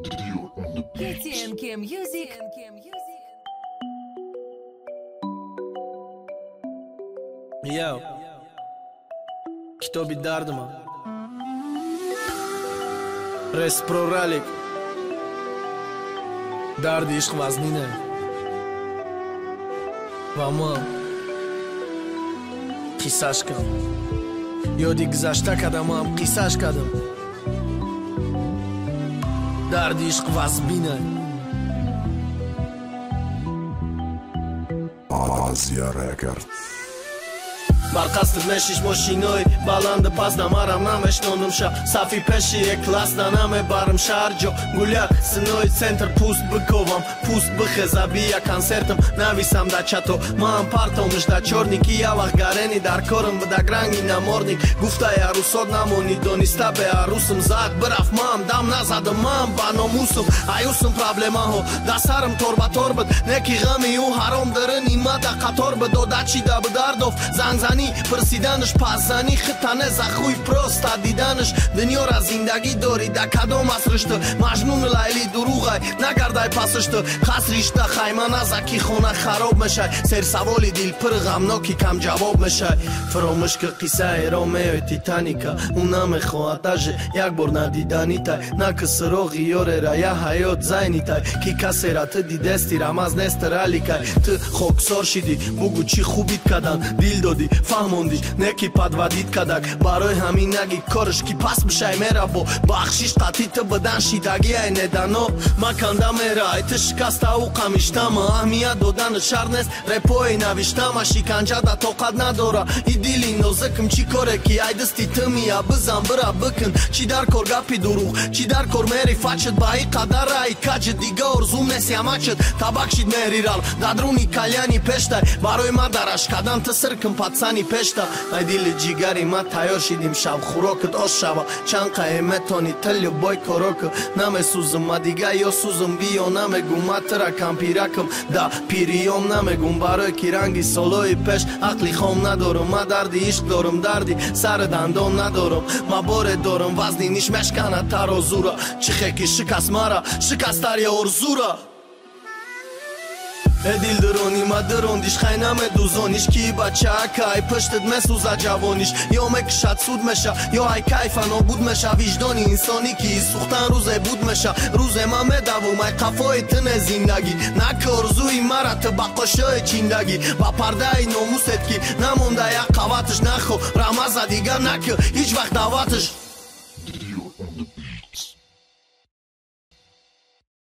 KTNK Music. Yo, کتابی دردم رسپرورالیک درد عشق وزنینه و ما قیسش کن یادی گذشته کدم و هم قیسش کدم درد عشق وزبینه آزیا رکرد بر قصد مشیش ماشینای بلند پس نمارم نمشنونم شا صفی پشی کلاس نمه بارم شهر جو گولیار سنوی سنتر پوست بکوام پوست بخزا بیا کنسرتم نویسم دا چطو ما هم پارتومش دا چورنیکی یا وقت گارنی در کارم بدا گرنگی نمورنیک گفته یا روساد نمونی دونسته به عروسم زد برف ما هم دم نزدم ما هم با ناموسم ایوسم پرابلما ها دا سرم توربا تور بد نکی غمی و حرام داره نیمه دا قطار بدو دا چی دا بدردوف زنگ پرسیدنش پزنی خطانه زخوی پروستا دیدنش دنیا را زندگی داری دا کدام اصرشته مجنون لیلی دروغای نگردای پسشته خسریشته خیمه نزکی خونه خراب میشه سر سوالی دیل پر غمناکی کم جواب میشه فراموش که قصه رومیو تیتانیکا اونم خواتش یک بار ندیدنی تای نک سراغی یاره را یا حیات زینی تای کی کسی را تو دیدستی رمز نستر علی کای تو خوکسار شدی بگو چی خوبیت کدن دیل دادی فهموندی نکی подводит کدک برای همین نگی کارش کی پس بشه میره با بخشیش قطعی تو بدن شیدگی ای ندانو مکانده میره ایت شکسته و قمیشتم اهمیت دادن شر نیست رپوی نوشتم شکنجه دا طاقت نداره ای دیلی نازکم چی کاره کی ای دستی تمیا بزن برا بکن چی در کار گپی دروغ چی در کار میری فچت با ای قدر ای کج دیگه ارزوم نیست یمچت تبکشید میری رال دادرونی کلیانی پشتای برای ما درش کدن تسرکم پاتسانی پشتا ای دیل جیگری ما تیار شدیم شب خوراکت آش شبا چند قیمتانی تل بای کاراک نمه سوزم ما دیگه یا سوزم بیا نمگم ما ترا کم پیرکم دا پیریام نمگم برای کی رنگی سالای پش عقلی خام ندارم ما دردی عشق دارم دردی سر دندان ندارم ما بار دارم وزنی نیش مشکنه ترازورا چی خیکی شکست مرا شکست تر یا ارزورا ادیل درونی ما دروندیش خینمه دوزانیش کی بچه اکای پشتت مسوزه جوانیش یا مکشت سود مشه یا ای کیفا نابود مشه وجدانی انسانی کی سوختن روزه بود مشه روزه ما مدوم ای قفای تن زندگی نک ارزوی مرت بقاشای چیندگی با پرده ای ناموست کی نمونده یک قواتش نخو رمز دیگر نک هیچ وقت دعوتش